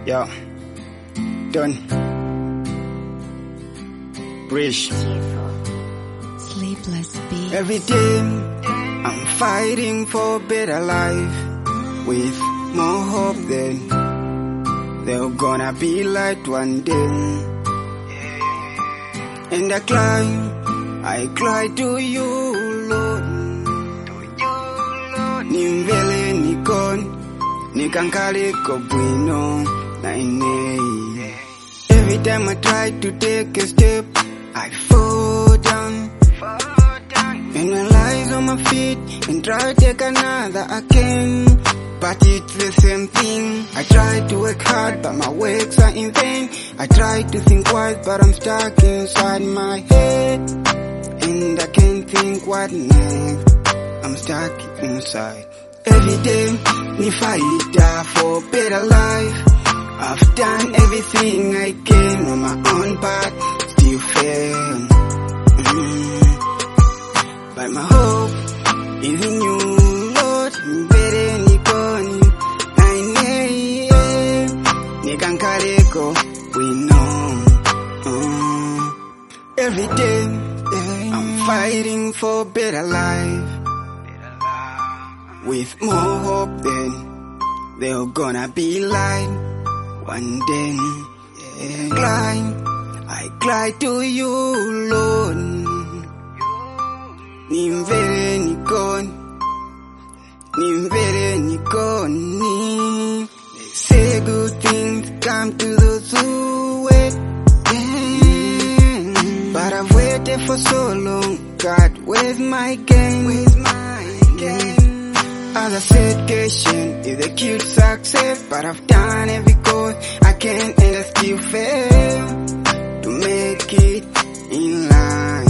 Yo, done. Bridge. Sleepless beats. Every day I'm fighting for a better life, with more hope than there's gonna be light one day. And I cry to you, Lord. Nimvele nikon, nikankale kobwino na ine. Every time I try to take a step, I fall down. And I lie on my feet and try to take another again. But it's the same thing. I try to work hard, but my works are in vain. I try to think wide, but I'm stuck inside my head. And I can't think what next. I'm stuck inside. Every day, me fight for a better life. I've done everything I can on my own, but still fail. But my hope is in you, Lord. Mbere nikoni, nikankareko, we know. Every day, I'm fighting for a better life, with more hope than there's gonna be light one day. I cry to you, Lord. Nimvere nikoni. They say good things come to those who wait. But I've waited for so long. God, where's my gain? As I said, patient is the cute success. But I've done every course I can and I still fail to make it in line.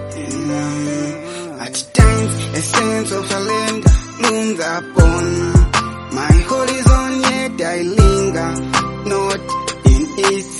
At times a sense of surrender looms upon my horizon, yet I linger, not in its